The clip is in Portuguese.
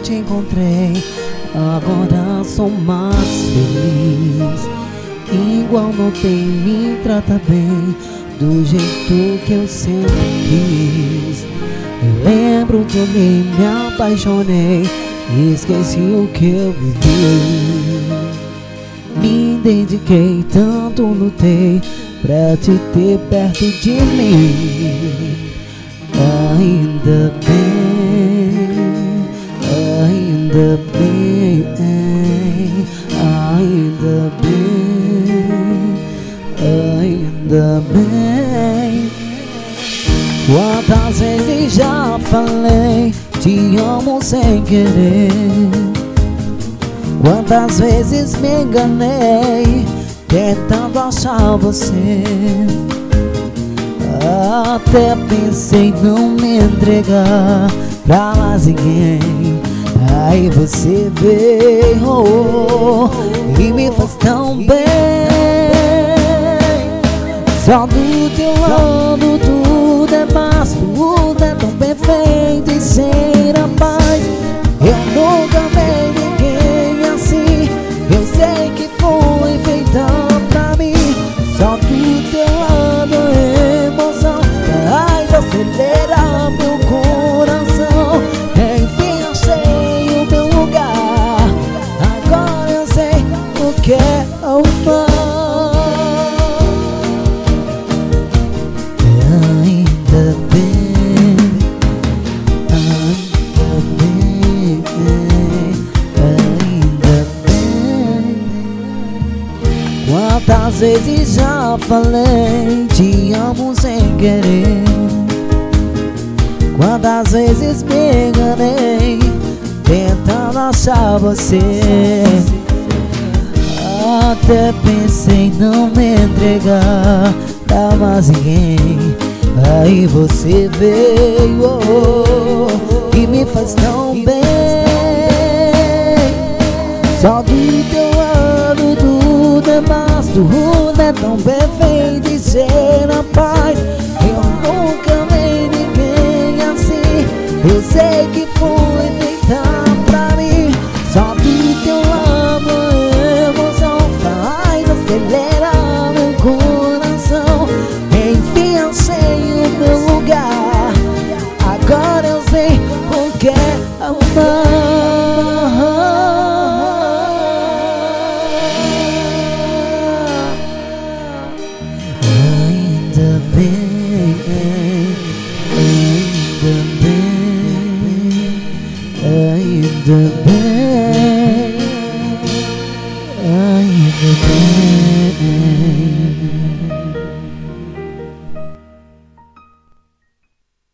te encontrei, agora sou mais feliz. Igual não tem, me trata bem, do jeito que eu sempre quis. Eu lembro que eu me apaixonei, esqueci o que eu vivi. Me dediquei, tanto lutei pra te ter perto de mim. Ainda bem, ainda bem, ainda bem, ainda bem. Quantas vezes já falei, te amo sem querer. Quantas vezes me enganei, tentando achar você. Até pensei não me entregar pra mais ninguém. Aí você veio e me faz tão bem. Só do teu lado tudo é mais, tudo é tão perfeito e cheira paz. Eu nunca amei ninguém assim, eu sei que foi feita pra mim. Só do teu lado emoção faz acelerar meu coração. Enfim achei o meu lugar, agora eu sei o que é amar. Ainda bem, ainda bem, ainda bem. Quantas vezes já falei, te amo sem querer. Quantas vezes me enganei, tentando achar você. Até pensei não me entregar pra mais ninguém. Aí você veio e me faz tão bem. Só do teu lado tudo é mais, tudo é tão perfeito e cheira paz. Eu nunca amei ninguém assim, eu sei que foi feita pra mim. Só do teu lado a emoção faz acelerar meu coração. Enfim achei o meu lugar, agora eu sei o que é amar. Ainda bem, ainda bem, ainda bem, ainda bem.